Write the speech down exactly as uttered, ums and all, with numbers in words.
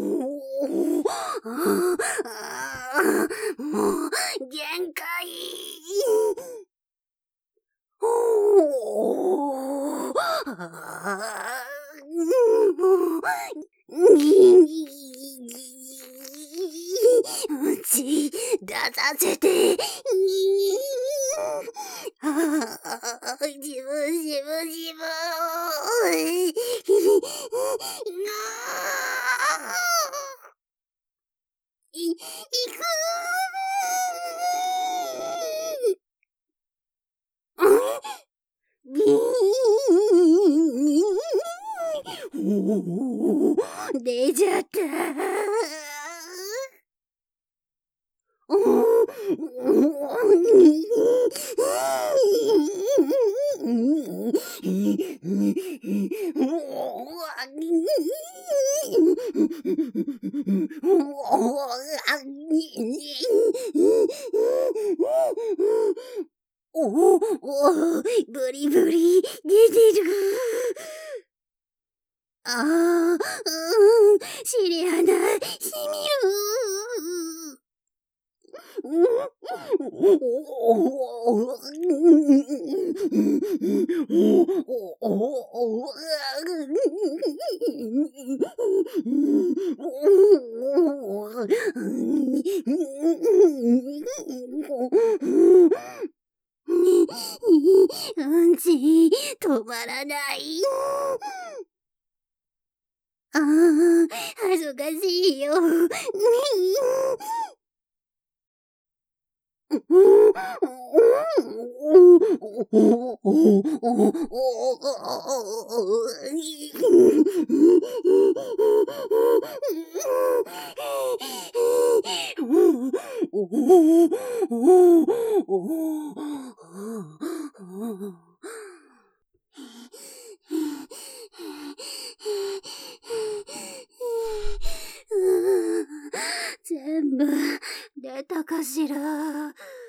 ああ、もう限界。おお、あーもう、ぎぎうち出させて、ああ、しぶしぶしぶ。い、いくビーン出ちゃった。おお、おブリブリ出てる。ああ、うん、知り合いない、しみる。うんち止まらない。ああ、恥ずかしいよ。全部出たかしら。